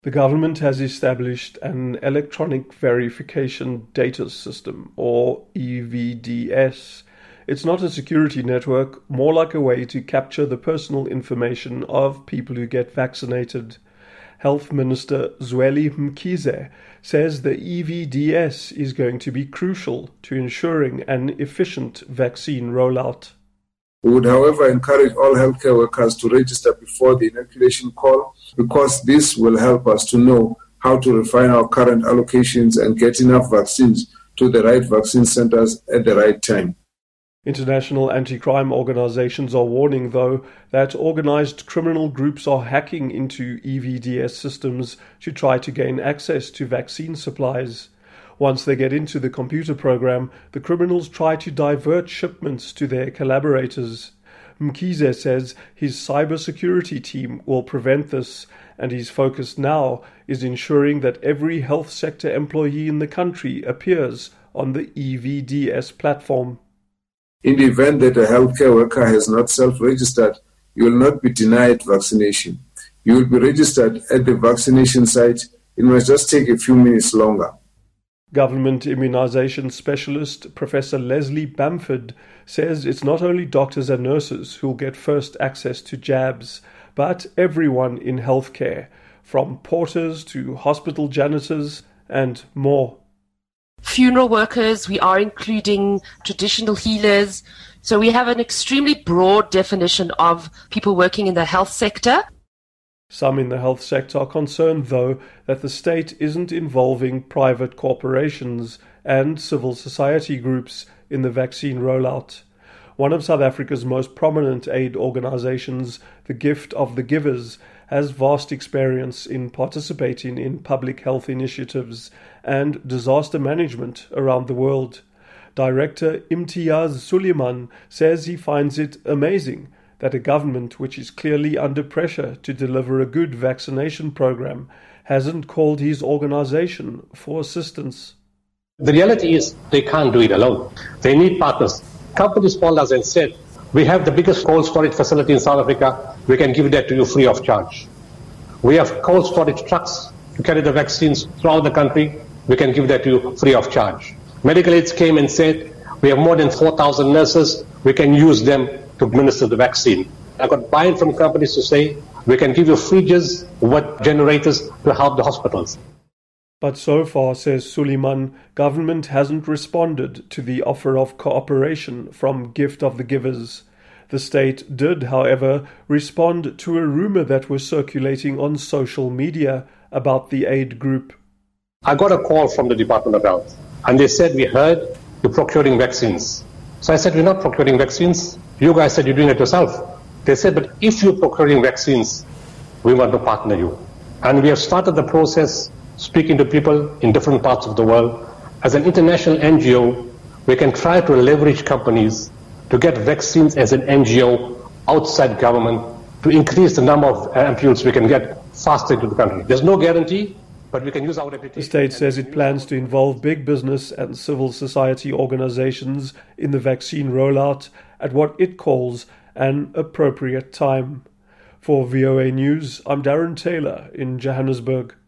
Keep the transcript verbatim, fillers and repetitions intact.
The government has established an electronic verification data system, or E V D S. It's not a security network, more like a way to capture the personal information of people who get vaccinated. Health Minister Zweli Mkhize says the E V D S is going to be crucial to ensuring an efficient vaccine rollout. We would, however, encourage all healthcare workers to register before the inoculation call, because this will help us to know how to refine our current allocations and get enough vaccines to the right vaccine centers at the right time. International anti-crime organizations are warning, though, that organized criminal groups are hacking into E V D S systems to try to gain access to vaccine supplies. Once they get into the computer program, the criminals try to divert shipments to their collaborators. Mkhize says his cybersecurity team will prevent this, and his focus now is ensuring that every health sector employee in the country appears on the E V D S platform. In the event that a healthcare worker has not self-registered, you will not be denied vaccination. You will be registered at the vaccination site. It must just take a few minutes longer. Government immunization specialist Professor Leslie Bamford says it's not only doctors and nurses who'll get first access to jabs, but everyone in healthcare, from porters to hospital janitors and more. Funeral workers, we are including traditional healers. So we have an extremely broad definition of people working in the health sector. Some in the health sector are concerned, though, that the state isn't involving private corporations and civil society groups in the vaccine rollout. One of South Africa's most prominent aid organizations, the Gift of the Givers, has vast experience in participating in public health initiatives and disaster management around the world. Director Imtiaz Suleiman says he finds it amazing that a government which is clearly under pressure to deliver a good vaccination program hasn't called his organization for assistance. The reality is they can't do it alone. They need partners. Companies called us and said, we have the biggest cold storage facility in South Africa. We can give that to you free of charge. We have cold storage trucks to carry the vaccines throughout the country. We can give that to you free of charge. Medical aids came and said, we have more than four thousand nurses. We can use them to administer the vaccine. I got buy-in from companies to say, we can give you fridges with generators to help the hospitals. But so far, says Suleiman, government hasn't responded to the offer of cooperation from Gift of the Givers. The state did, however, respond to a rumor that was circulating on social media about the aid group. I got a call from the Department of Health, and they said, we heard you're procuring vaccines. So I said, we're not procuring vaccines. You guys said you're doing it yourself. They said, but if you're procuring vaccines, we want to partner you. And we have started the process speaking to people in different parts of the world. As an international N G O, we can try to leverage companies to get vaccines as an N G O outside government to increase the number of ampules we can get faster into the country. There's no guarantee, but we can use our reputation. The state says it plans to involve big business and civil society organizations in the vaccine rollout at what it calls an appropriate time. For V O A News, I'm Darren Taylor in Johannesburg.